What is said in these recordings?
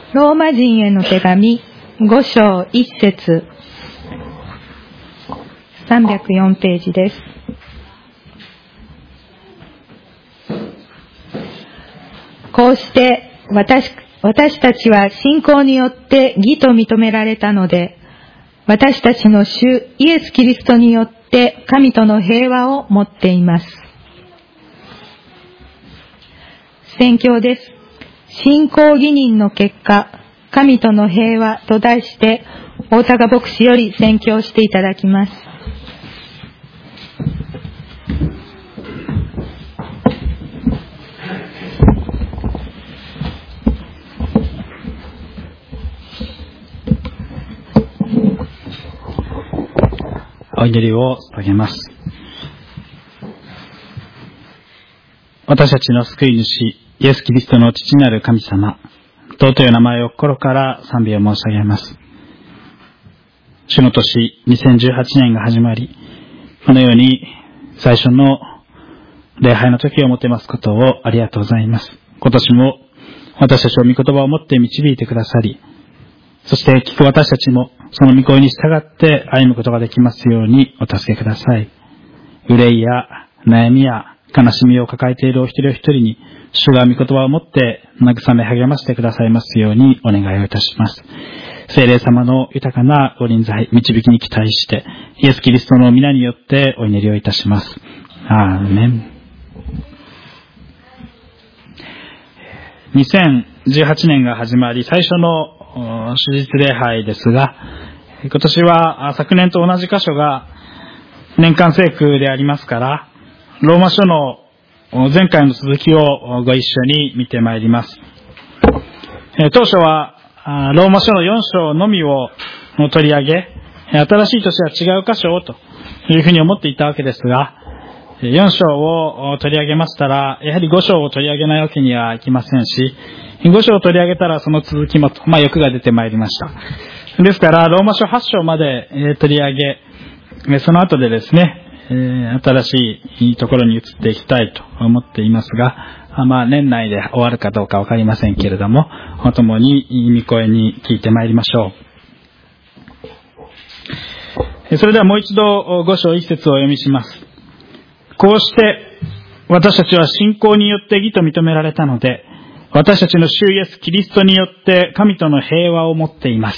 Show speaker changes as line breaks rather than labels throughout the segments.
ローマ人への手紙5章1節304ページです。こうして私たちは信仰によって義と認められたので、私たちの主イエス・キリストによって神との平和を持っています。宣教です。信仰義人の結果、神との平和と題して、大高牧師より宣教していただきます。
お祈りを捧げます。私たちの救い主、イエス・キリストの父なる神様、尊い名前を心から賛美を申し上げます。主の年2018年が始まり、このように最初の礼拝の時をもてますことをありがとうございます。今年も私たちを御言葉を持って導いてくださり、そして聞く私たちもその御声に従って歩むことができますようにお助けください。憂いや悩みや悲しみを抱えているお一人お一人に主が御言葉を持って慰め励ましてくださいますようにお願いをいたします。聖霊様の豊かなご臨在、導きに期待してイエス・キリストの皆によってお祈りをいたします。アーメン。2018年が始まり最初の主日礼拝ですが、今年は昨年と同じ箇所が年間聖句でありますから、ローマ書の前回の続きをご一緒に見てまいります。当初はローマ書の4章のみを取り上げ、新しい年は違う箇所をというふうに思っていたわけですが、4章を取り上げましたら、やはり5章を取り上げないわけにはいきませんし、5章を取り上げたらその続きもと、欲が出てまいりました。ですから、ローマ書8章まで取り上げ、その後でですね、新しいところに移っていきたいと思っていますが、年内で終わるかどうかわかりませんけれども、共に御声に聞いてまいりましょう。それではもう一度5章1節をお読みします。こうして私たちは信仰によって義と認められたので、私たちの主イエス・キリストによって神との平和を持っています。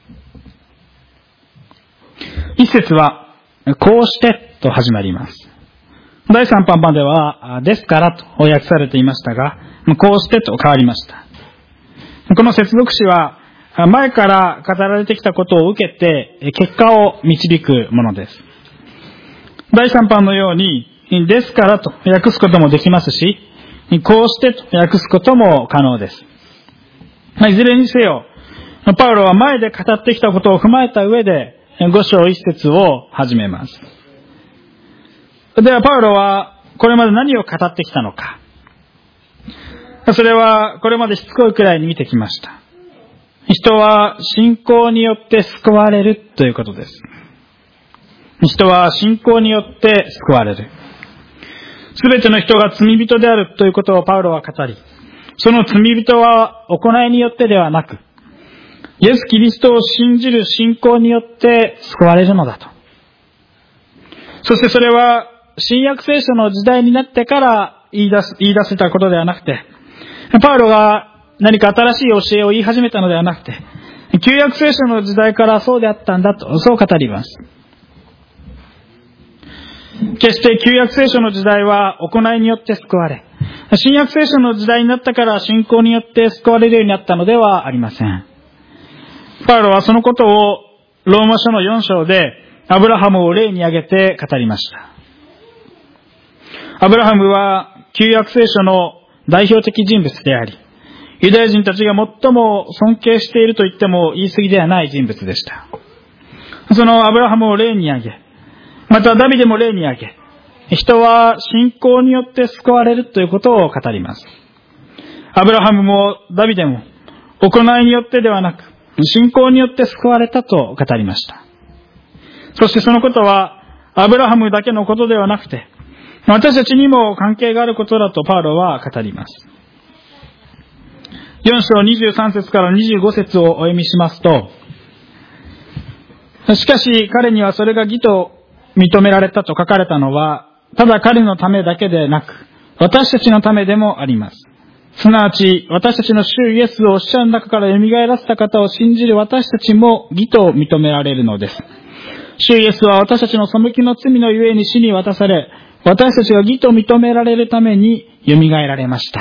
一節はこうしてと始まります。第3版まではですからと訳されていましたが、こうしてと変わりました。この接続詞は前から語られてきたことを受けて結果を導くものです。第3版のようにですからと訳すこともできますし、こうしてと訳すことも可能です。いずれにせよ、パウロは前で語ってきたことを踏まえた上で5章1節を始めます。ではパウロはこれまで何を語ってきたのか。それはこれまでしつこいくらいに見てきました。人は信仰によって救われるということです。人は信仰によって救われる。すべての人が罪人であるということをパウロは語り、その罪人は行いによってではなく、イエス・キリストを信じる信仰によって救われるのだと。そしてそれは新約聖書の時代になってから言い出せたことではなくて、パウロが何か新しい教えを言い始めたのではなくて、旧約聖書の時代からそうであったんだと、そう語ります。決して旧約聖書の時代は行いによって救われ、新約聖書の時代になったから信仰によって救われるようになったのではありません。パウロはそのことをローマ書の4章でアブラハムを例に挙げて語りました。アブラハムは旧約聖書の代表的人物であり、ユダヤ人たちが最も尊敬していると言っても言い過ぎではない人物でした。そのアブラハムを例に挙げ、またダビデも例に挙げ、人は信仰によって救われるということを語ります。アブラハムもダビデも行いによってではなく、信仰によって救われたと語りました。そしてそのことはアブラハムだけのことではなくて、私たちにも関係があることだとパウロは語ります。 4章23節から25節をお読みしますと、しかし彼にはそれが義と認められたと書かれたのは、ただ彼のためだけでなく、私たちのためでもあります。すなわち、私たちの主イエスを死者の中から蘇らせた方を信じる私たちも義と認められるのです。主イエスは私たちの背きの罪のゆえに死に渡され、私たちが義と認められるために蘇られました。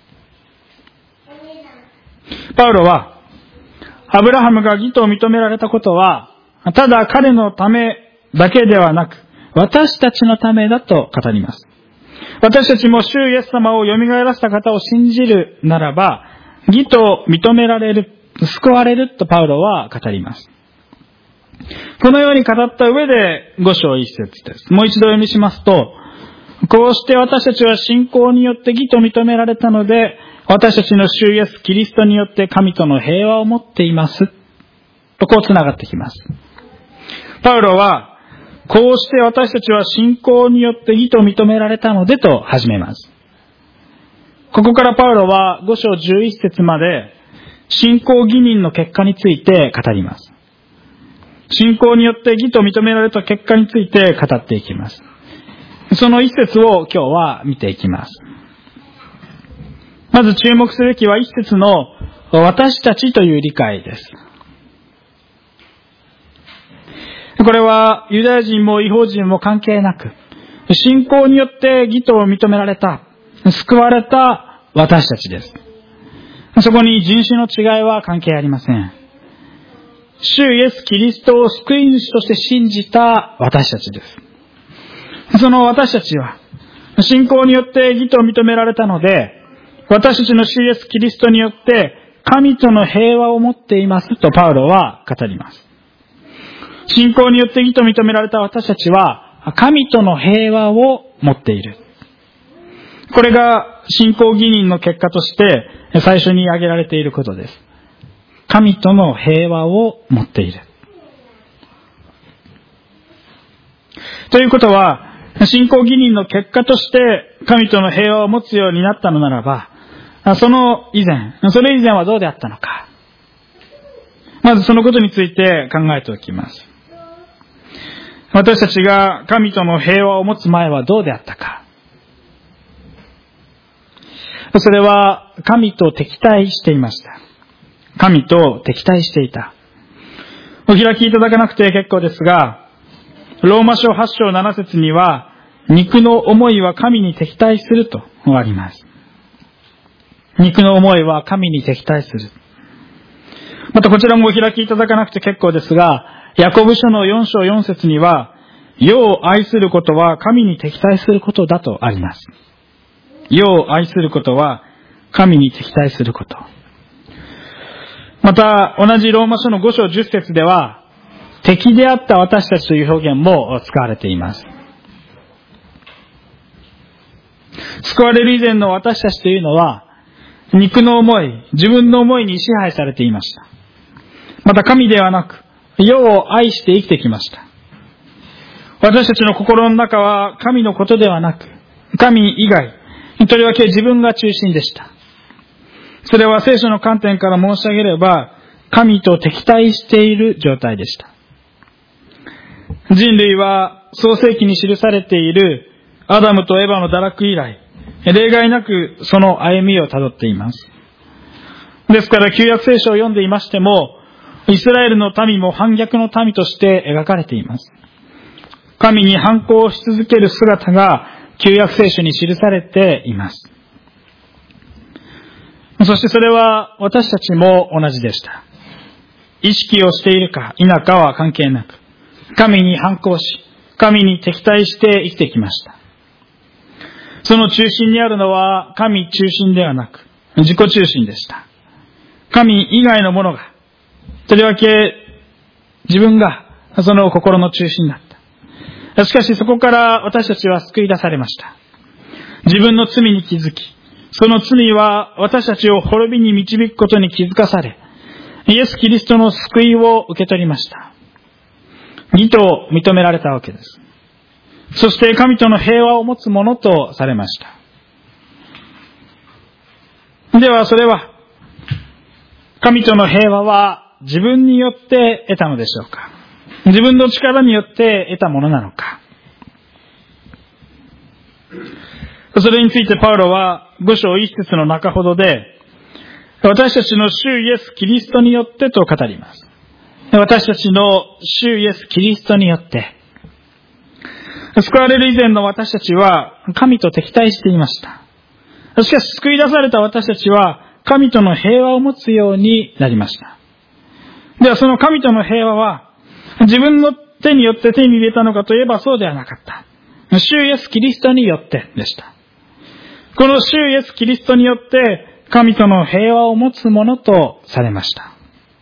パウロは、アブラハムが義と認められたことは、ただ彼のためだけではなく、私たちのためだと語ります。私たちも主イエス様を蘇らせた方を信じるならば、義と認められる、救われるとパウロは語ります。このように語った上で5章1節です。もう一度読みしますと、こうして私たちは信仰によって義と認められたので、私たちの主イエスキリストによって神との平和を持っています。とこうつながってきます。パウロは、こうして私たちは信仰によって義と認められたのでと始めます。ここからパウロは5章11節まで信仰義人の結果について語ります。信仰によって義と認められた結果について語っていきます。その一節を今日は見ていきます。まず注目すべきは一節の私たちという理解です。これはユダヤ人も異邦人も関係なく、信仰によって義と認められた、救われた私たちです。そこに人種の違いは関係ありません。主イエス・キリストを救い主として信じた私たちです。その私たちは、信仰によって義と認められたので、私たちの主イエス・キリストによって神との平和を持っていますとパウロは語ります。信仰によって義と認められた私たちは神との平和を持っている。これが信仰義人の結果として最初に挙げられていることです。神との平和を持っている。ということは、信仰義人の結果として神との平和を持つようになったのならば、それ以前はどうであったのか。まずそのことについて考えておきます。私たちが神との平和を持つ前はどうであったか。それは神と敵対していました。神と敵対していた。お開きいただかなくて結構ですが、ローマ書8章7節には、肉の思いは神に敵対するとあります。肉の思いは神に敵対する。またこちらもお開きいただかなくて結構ですが、ヤコブ書の4章4節には、世を愛することは神に敵対することだとあります。世を愛することは神に敵対すること。また、同じローマ書の5章10節では、敵であった私たちという表現も使われています。救われる以前の私たちというのは、肉の思い、自分の思いに支配されていました。また神ではなく、世を愛して生きてきました。私たちの心の中は神のことではなく、神以外、とりわけ自分が中心でした。それは聖書の観点から申し上げれば、神と敵対している状態でした。人類は創世記に記されているアダムとエヴァの堕落以来、例外なくその歩みをたどっています。ですから旧約聖書を読んでいましても、イスラエルの民も反逆の民として描かれています。神に反抗し続ける姿が旧約聖書に記されています。そしてそれは私たちも同じでした。意識をしているか否かは関係なく、神に反抗し、神に敵対して生きてきました。その中心にあるのは神中心ではなく、自己中心でした。神以外のものが、とりわけ自分がその心の中心だった。しかしそこから私たちは救い出されました。自分の罪に気づき、その罪は私たちを滅びに導くことに気づかされ、イエス・キリストの救いを受け取りました。義と認められたわけです。そして神との平和を持つものとされました。ではそれは神との平和は自分によって得たのでしょうか？自分の力によって得たものなのか？それについてパウロは5章1節の中ほどで、私たちの主イエス・キリストによってと語ります。私たちの主イエス・キリストによって。救われる以前の私たちは神と敵対していました。しかし救い出された私たちは神との平和を持つようになりました。ではその神との平和は自分の手によって手に入れたのかといえばそうではなかった。主イエス・キリストによってでした。この主イエス・キリストによって神との平和を持つものとされました。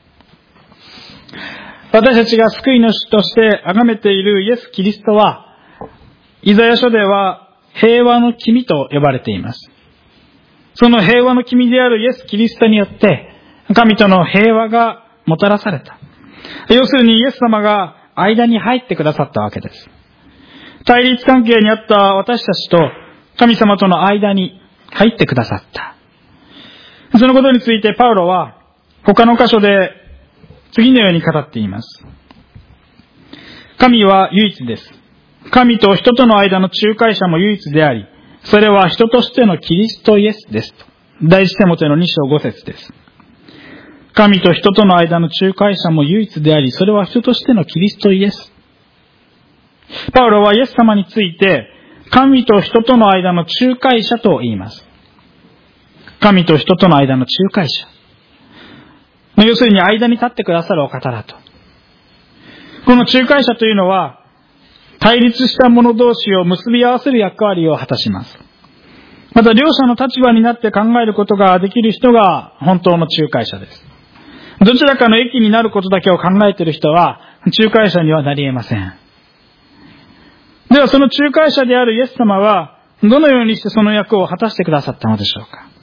私たちが救い主として崇めているイエス・キリストは、イザヤ書では平和の君と呼ばれています。その平和の君であるイエス・キリストによって神との平和がもたらされた。要するにイエス様が間に入ってくださったわけです。対立関係にあった私たちと神様との間に入ってくださった。そのことについてパウロは他の箇所で次のように語っています。神は唯一です。神と人との間の仲介者も唯一であり、それは人としてのキリストイエスですと。第一テモテの2章5節です。神と人との間の仲介者も唯一であり、それは人としてのキリストイエス。パウロはイエス様について、神と人との間の仲介者と言います。神と人との間の仲介者。要するに間に立ってくださるお方だと。この仲介者というのは、対立した者同士を結び合わせる役割を果たします。また両者の立場になって考えることができる人が本当の仲介者です。どちらかの益になることだけを考えている人は仲介者にはなり得ません。ではその仲介者であるイエス様はどのようにしてその役を果たしてくださったのでしょうか。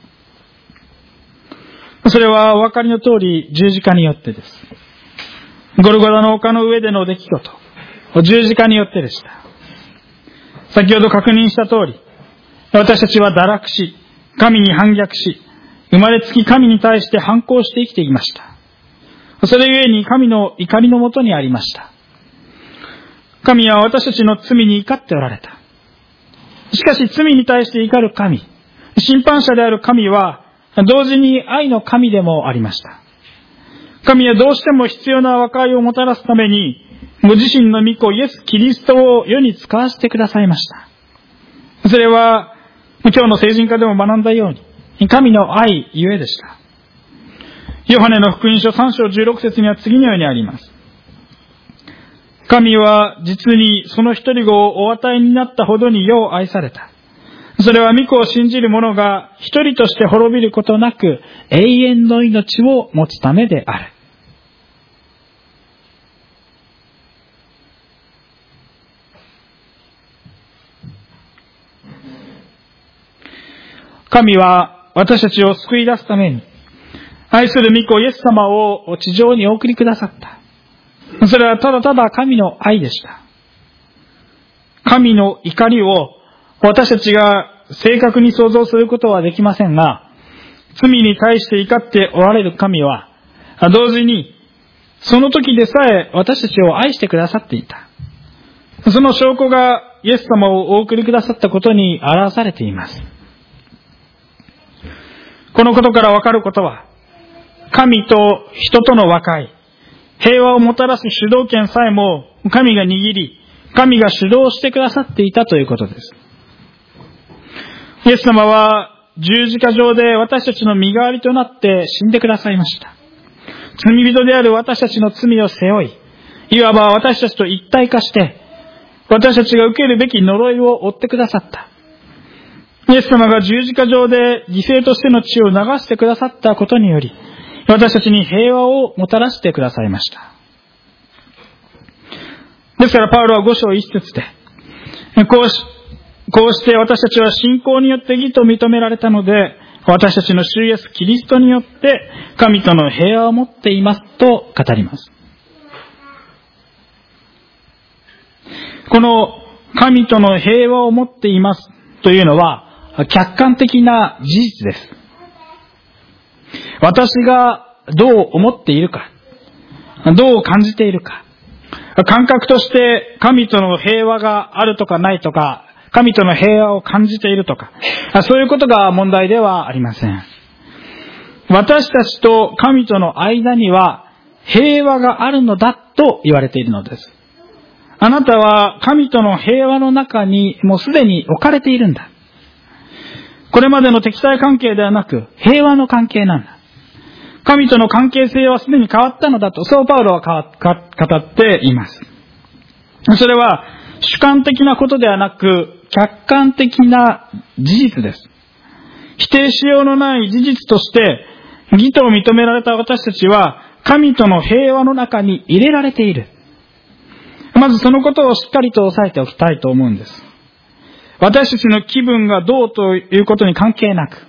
それはお分かりの通り十字架によってです。ゴルゴダの丘の上での出来事、十字架によってでした。先ほど確認した通り、私たちは堕落し、神に反逆し、生まれつき神に対して反抗して生きていました。それゆえに神の怒りのもとにありました。神は私たちの罪に怒っておられた。しかし罪に対して怒る神、審判者である神は、同時に愛の神でもありました。神はどうしても必要な和解をもたらすために、ご自身の御子イエス・キリストを世に使わせてくださいました。それは、今日の聖人科でも学んだように、神の愛ゆえでした。ヨハネの福音書3章16節には次のようにあります。神は実にその一人子をお与えになったほどに世を愛された。それは御子を信じる者が一人として滅びることなく永遠の命を持つためである。神は私たちを救い出すために愛する御子イエス様を地上にお送りくださった。それはただただ神の愛でした。神の怒りを私たちが正確に想像することはできませんが、罪に対して怒っておられる神は、同時にその時でさえ私たちを愛してくださっていた。その証拠がイエス様をお送りくださったことに表されています。このことからわかることは、神と人との和解、平和をもたらす主導権さえも神が握り、神が主導してくださっていたということです。イエス様は十字架上で私たちの身代わりとなって死んでくださいました。罪人である私たちの罪を背負い、いわば私たちと一体化して、私たちが受けるべき呪いを負ってくださった。イエス様が十字架上で犠牲としての血を流してくださったことにより、私たちに平和をもたらしてくださいました。ですからパウロは5章1節で、こうして私たちは信仰によって義と認められたので、私たちの主イエスキリストによって神との平和を持っていますと語ります。この神との平和を持っていますというのは客観的な事実です。私がどう思っているか、どう感じているか、感覚として神との平和があるとかないとか、神との平和を感じているとか、そういうことが問題ではありません。私たちと神との間には平和があるのだと言われているのです。あなたは神との平和の中にもうすでに置かれているんだ。これまでの敵対関係ではなく平和の関係なんだ。神との関係性はすでに変わったのだと、そうパウロは語っています。それは主観的なことではなく客観的な事実です。否定しようのない事実として義と認められた私たちは神との平和の中に入れられている。まずそのことをしっかりと押さえておきたいと思うんです。私たちの気分がどうということに関係なく、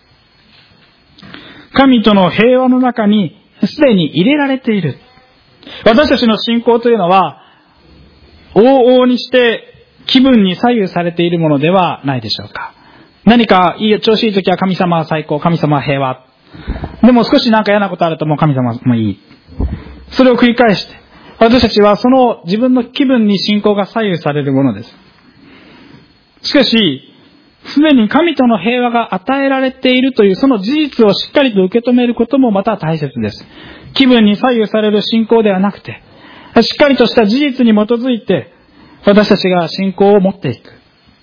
神との平和の中にすでに入れられている。私たちの信仰というのは往々にして気分に左右されているものではないでしょうか。何か調子いい時は神様は最高、神様は平和。でも少しなんか嫌なことあるともう神様もいい。それを繰り返して、私たちはその自分の気分に信仰が左右されるものです。しかし、すでに神との平和が与えられているというその事実をしっかりと受け止めることもまた大切です。気分に左右される信仰ではなくて、しっかりとした事実に基づいて私たちが信仰を持っていく。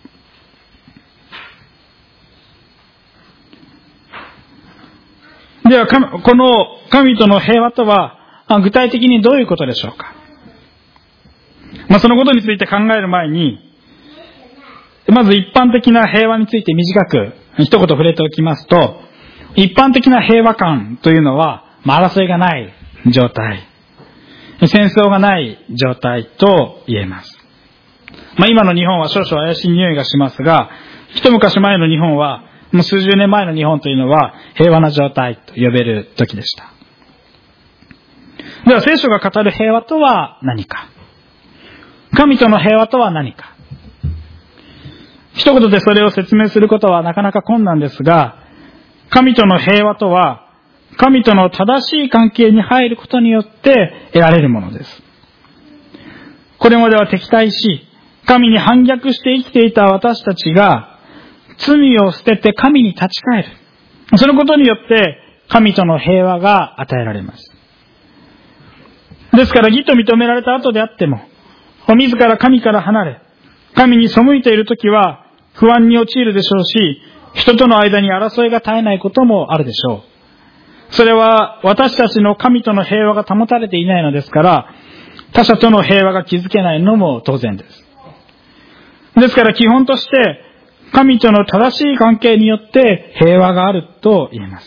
では、この神との平和とは具体的にどういうことでしょうか。そのことについて考える前に、まず一般的な平和について短く一言触れておきますと、一般的な平和感というのは、争いがない状態、戦争がない状態と言えます。今の日本は少々怪しい匂いがしますが、一昔前の日本は、もう数十年前の日本というのは平和な状態と呼べる時でした。では聖書が語る平和とは何か。神との平和とは何か。一言でそれを説明することはなかなか困難ですが、神との平和とは、神との正しい関係に入ることによって得られるものです。これまでは敵対し、神に反逆して生きていた私たちが、罪を捨てて神に立ち返る。そのことによって神との平和が与えられます。ですから義と認められた後であっても、自ら神から離れ、神に背いているときは不安に陥るでしょうし、人との間に争いが絶えないこともあるでしょう。それは私たちの神との平和が保たれていないのですから、他者との平和が築けないのも当然です。ですから基本として、神との正しい関係によって平和があると言えます。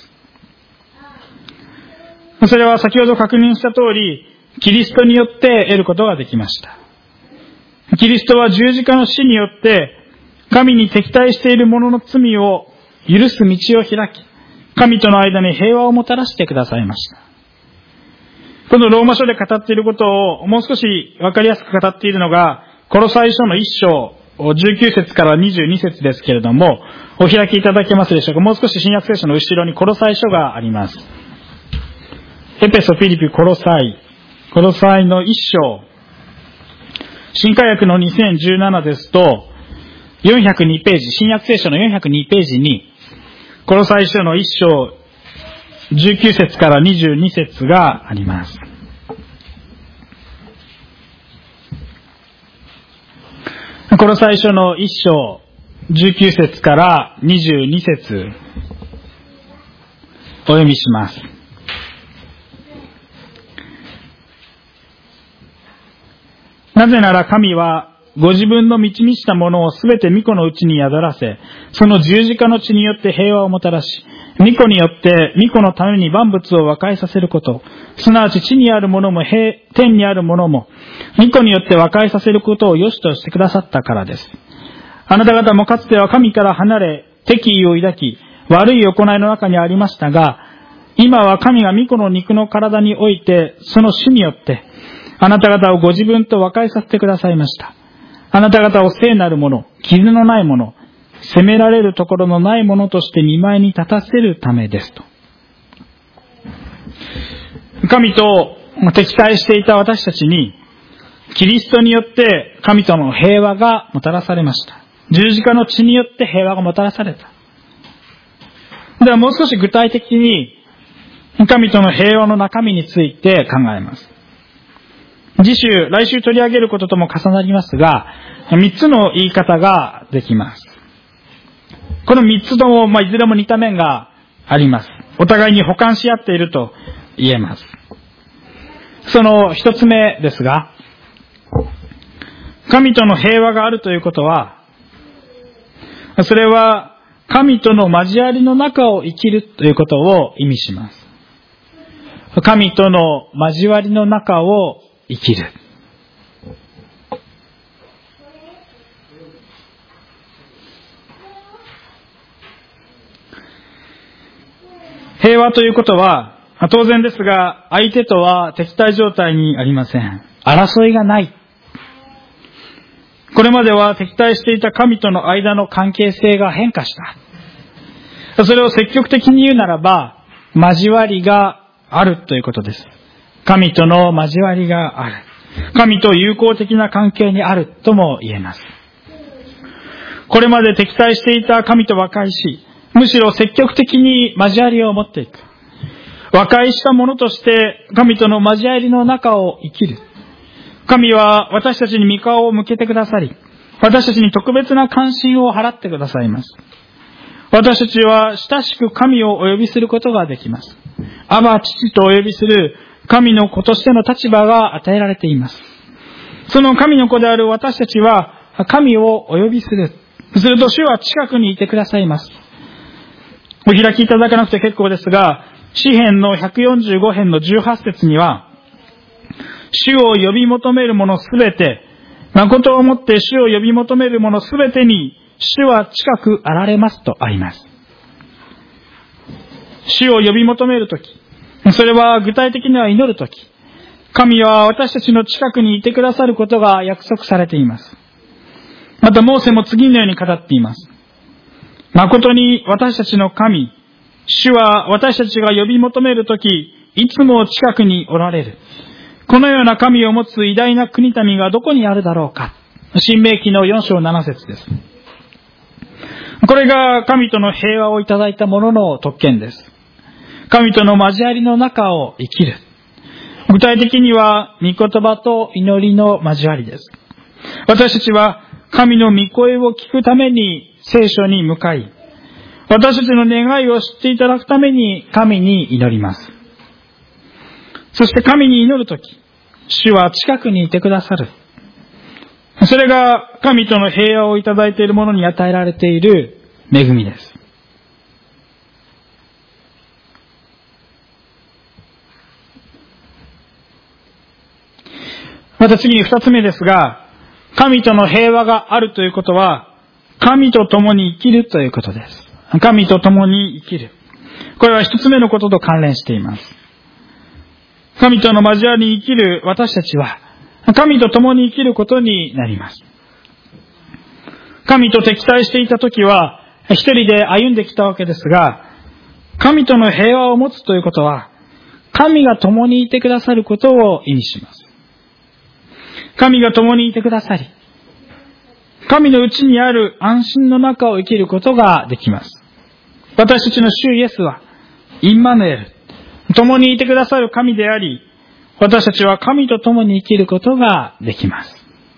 それは先ほど確認した通り、キリストによって得ることができました。キリストは十字架の死によって、神に敵対している者の罪を許す道を開き、神との間に平和をもたらしてくださいました。このローマ書で語っていることをもう少しわかりやすく語っているのが、コロサイ書の1章、19節から22節ですけれども、お開きいただけますでしょうか。もう少し新約聖書の後ろにコロサイ書があります。エペソ、フィリピ、コロサイの1章、新科学の2017ですと、402ページ、新約聖書の402ページに、コロサイ書の1章、19節から22節があります。コロサイ書の1章19節から22節お読みします。なぜなら神はご自分の満ち満ちたものをすべて御子のうちに宿らせ、その十字架の血によって平和をもたらし、御子によって御子のために万物を和解させること、すなわち地にあるものも天にあるものも、御子によって和解させることを良しとしてくださったからです。あなた方もかつては神から離れ、敵意を抱き、悪い行いの中にありましたが、今は神が御子の肉の体において、その死によって、あなた方をご自分と和解させてくださいました。あなた方を聖なるもの、傷のないもの、責められるところのないものとして見舞いに立たせるためですと。 神と敵対していた私たちに、キリストによって神との平和がもたらされました。十字架の血によって平和がもたらされた。ではもう少し具体的に神との平和の中身について考えます。来週取り上げることとも重なりますが、3つの言い方ができます。この3つとも、いずれも似た面があります。お互いに補完し合っていると言えます。その1つ目ですが、神との平和があるということは、それは神との交わりの中を生きるということを意味します。神との交わりの中を生きる。平和ということは、当然ですが、相手とは敵対状態にありません。争いがない。これまでは敵対していた神との間の関係性が変化した。それを積極的に言うならば、交わりがあるということです。神との交わりがある。神と友好的な関係にあるとも言えます。これまで敵対していた神と和解し、むしろ積極的に交わりを持っていく。和解した者として神との交わりの中を生きる。神は私たちに御顔を向けてくださり、私たちに特別な関心を払ってくださいます。私たちは親しく神をお呼びすることができます。アバ父とお呼びする神の子としての立場が与えられています。その神の子である私たちは神をお呼びする。すると主は近くにいてくださいます。お開きいただかなくて結構ですが、詩編の145編の18節には、主を呼び求める者すべて、誠をもって主を呼び求める者すべてに、主は近くあられますとあります。主を呼び求めるとき、それは具体的には祈るとき、神は私たちの近くにいてくださることが約束されています。またモーセも次のように語っています。誠に私たちの神、主は私たちが呼び求めるとき、いつも近くにおられる。このような神を持つ偉大な国民がどこにあるだろうか。申命記の4章7節です。これが神との平和をいただいた者の特権です。神との交わりの中を生きる。具体的には、御言葉と祈りの交わりです。私たちは神の御声を聞くために聖書に向かい、私たちの願いを知っていただくために神に祈ります。そして神に祈るとき、主は近くにいてくださる。それが神との平和をいただいている者に与えられている恵みです。また次に二つ目ですが、神との平和があるということは、神と共に生きるということです。神と共に生きる。これは一つ目のことと関連しています。神との交わりに生きる私たちは、神と共に生きることになります。神と敵対していたときは、一人で歩んできたわけですが、神との平和を持つということは、神が共にいてくださることを意味します。神が共にいてくださり、神のうちにある安心の中を生きることができます。私たちの主イエスは、インマヌエル、共にいてくださる神であり、私たちは神と共に生きることができます。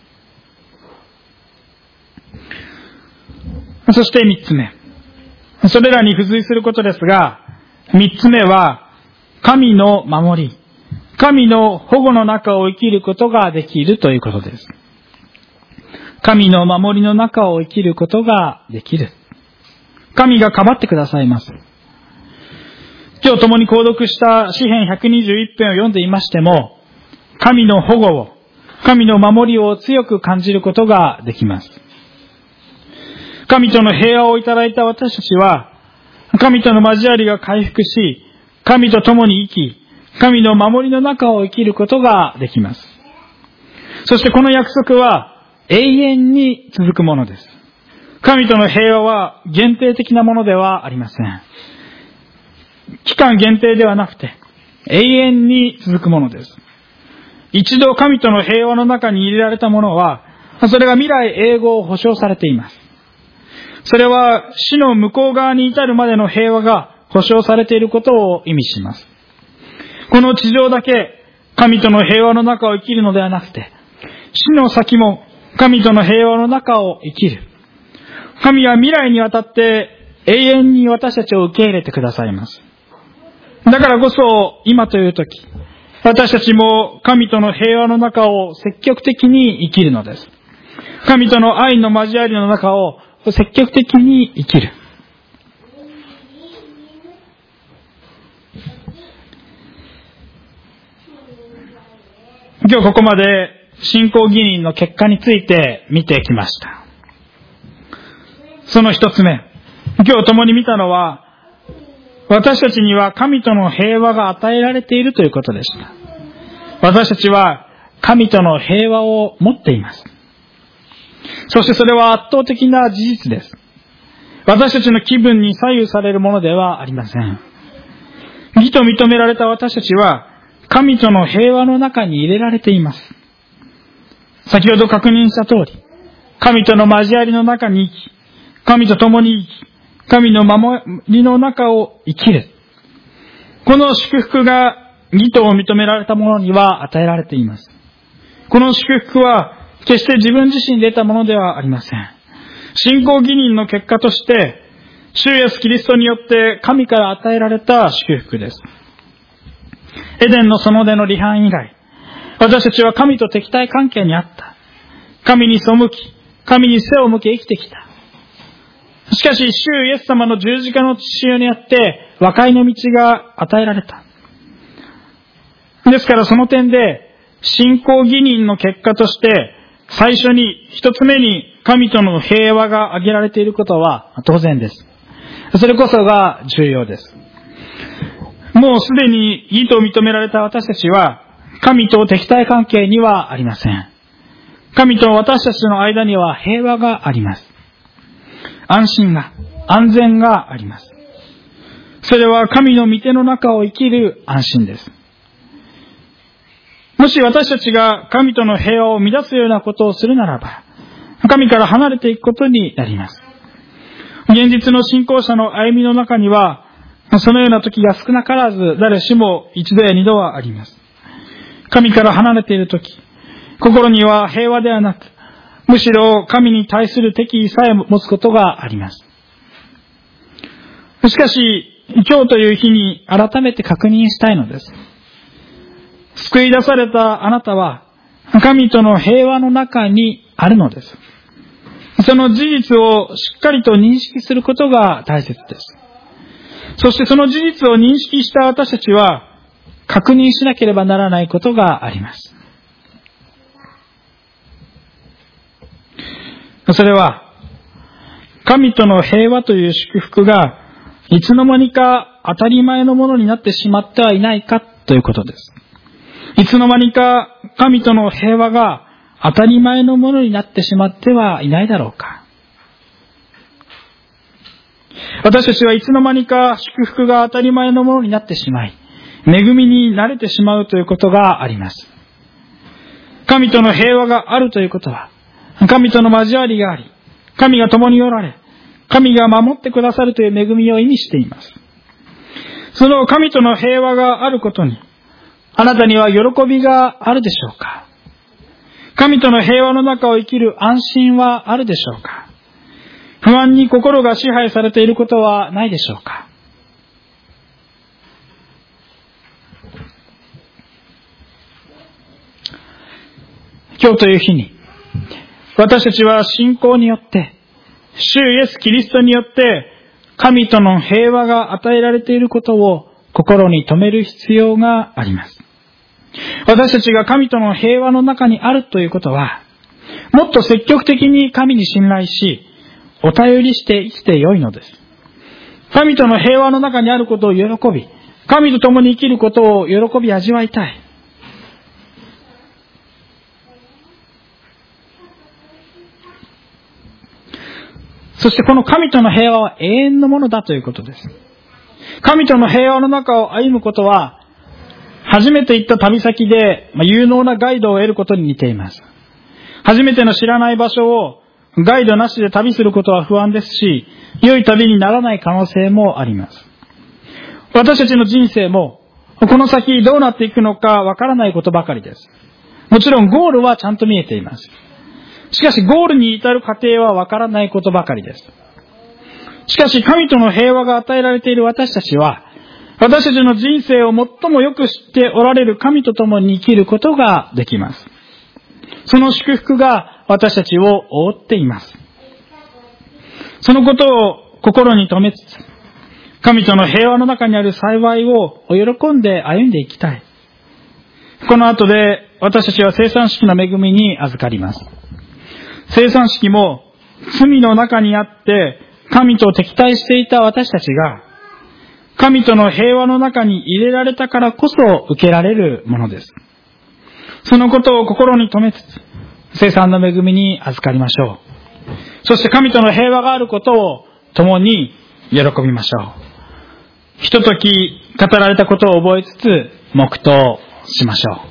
そして三つ目。それらに付随することですが、三つ目は、神の守り、神の保護の中を生きることができるということです。神の守りの中を生きることができる。神がかばってくださいます。今日共に購読した詩編121編を読んでいましても、神の保護を、神の守りを強く感じることができます。神との平和をいただいた私たちは、神との交わりが回復し、神と共に生き、神の守りの中を生きることができます。そしてこの約束は永遠に続くものです。神との平和は限定的なものではありません。期間限定ではなくて、 永遠に続くものです。一度神との平和の中に入れられたものは、それが未来永劫保証されています。それは死の向こう側に至るまでの平和が保証されていることを意味します。この地上だけ神との平和の中を生きるのではなくて、死の先も神との平和の中を生きる。神は未来にわたって永遠に私たちを受け入れてくださいます。だからこそ今という時、私たちも神との平和の中を積極的に生きるのです。神との愛の交わりの中を積極的に生きる。今日ここまで信仰義人の結果について見てきました。その一つ目、今日共に見たのは、私たちには神との平和が与えられているということでした。私たちは神との平和を持っています。そしてそれは圧倒的な事実です。私たちの気分に左右されるものではありません。義と認められた私たちは神との平和の中に入れられています。先ほど確認した通り、神との交わりの中に生き、神と共に生き、神の守りの中を生きる。この祝福が義と認められた者には与えられています。この祝福は決して自分自身で得たものではありません。信仰義人の結果として、主イエスキリストによって神から与えられた祝福です。エデンの園での離反以来、私たちは神と敵対関係にあった。神に背き、神に背を向け生きてきた。しかし、主イエス様の十字架の血潮によって和解の道が与えられた。ですからその点で、信仰義人の結果として、最初に一つ目に神との平和が挙げられていることは当然です。それこそが重要です。もうすでに義と認められた私たちは、神と敵対関係にはありません。神と私たちの間には平和があります。安心が、安全があります。それは神の御手の中を生きる安心です。もし私たちが神との平和を乱すようなことをするならば、神から離れていくことになります。現実の信仰者の歩みの中には、そのような時が少なからず誰しも一度や二度はあります。神から離れている時、心には平和ではなく、むしろ神に対する敵意さえ持つことがあります。しかし、今日という日に改めて確認したいのです。救い出されたあなたは、神との平和の中にあるのです。その事実をしっかりと認識することが大切です。そしてその事実を認識した私たちは、確認しなければならないことがあります。それは、神との平和という祝福が、いつの間にか当たり前のものになってしまってはいないかということです。いつの間にか神との平和が当たり前のものになってしまってはいないだろうか。私たちはいつの間にか祝福が当たり前のものになってしまい、恵みに慣れてしまうということがあります。神との平和があるということは、神との交わりがあり、神が共におられ、神が守ってくださるという恵みを意味しています。その神との平和があることに、あなたには喜びがあるでしょうか？神との平和の中を生きる安心はあるでしょうか？不安に心が支配されていることはないでしょうか？今日という日に、私たちは信仰によって、主イエス・キリストによって、神との平和が与えられていることを心に留める必要があります。私たちが神との平和の中にあるということは、もっと積極的に神に信頼し、お頼りして生きてよいのです。神との平和の中にあることを喜び、神と共に生きることを喜び味わいたい。そしてこの神との平和は永遠のものだということです。神との平和の中を歩むことは、 初めて行った旅先で、有能なガイドを得ることに似ています。初めての知らない場所をガイドなしで旅することは不安ですし、良い旅にならない可能性もあります。私たちの人生も、この先どうなっていくのかわからないことばかりです。もちろんゴールはちゃんと見えています。しかしゴールに至る過程はわからないことばかりです。しかし神との平和が与えられている私たちは、私たちの人生を最もよく知っておられる神と共に生きることができます。その祝福が私たちを覆っています。そのことを心に留めつつ、神との平和の中にある幸いを喜んで歩んでいきたい。この後で私たちは生産式の恵みに預かります。生産式も罪の中にあって神と敵対していた私たちが神との平和の中に入れられたからこそ受けられるものです。そのことを心に留めつつ、生産の恵みに預かりましょう。そして神との平和があることを共に喜びましょう。ひととき語られたことを覚えつつ黙祷しましょう。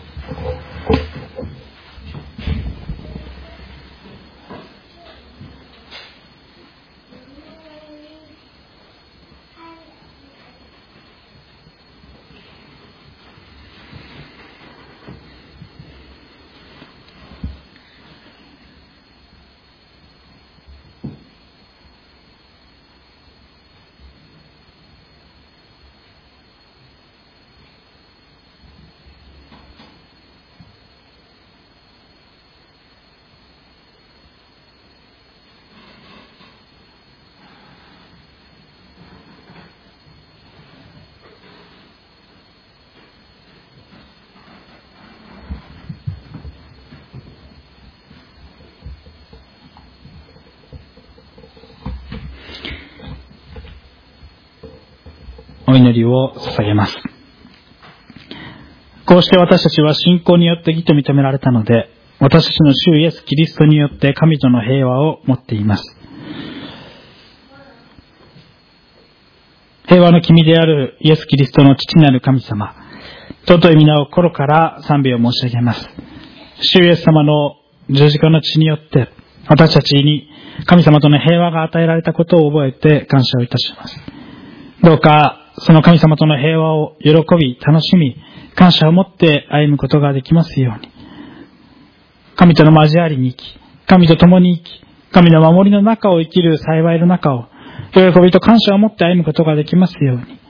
お祈りを捧げます。こうして私たちは信仰によって義と認められたので、私たちの主イエス・キリストによって神との平和を持っています。平和の君であるイエス・キリストの父なる神様、尊い皆を心から賛美を申し上げます。主イエス様の十字架の血によって私たちに神様との平和が与えられたことを覚えて感謝をいたします。どうかその神様との平和を喜び、楽しみ、感謝を持って歩むことができますように。神との交わりに生き、神と共に生き、神の守りの中を生きる幸いの中を、喜びと感謝を持って歩むことができますように。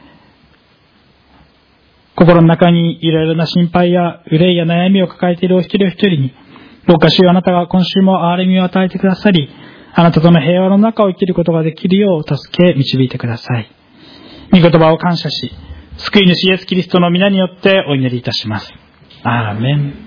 心の中にいろいろな心配や憂いや悩みを抱えているお一人お一人に、どうか主よあなたが今週も憐れみを与えてくださり、あなたとの平和の中を生きることができるようお助け導いてください。御言葉を感謝し、救い主イエスキリストの皆によってお祈りいたします。アーメン。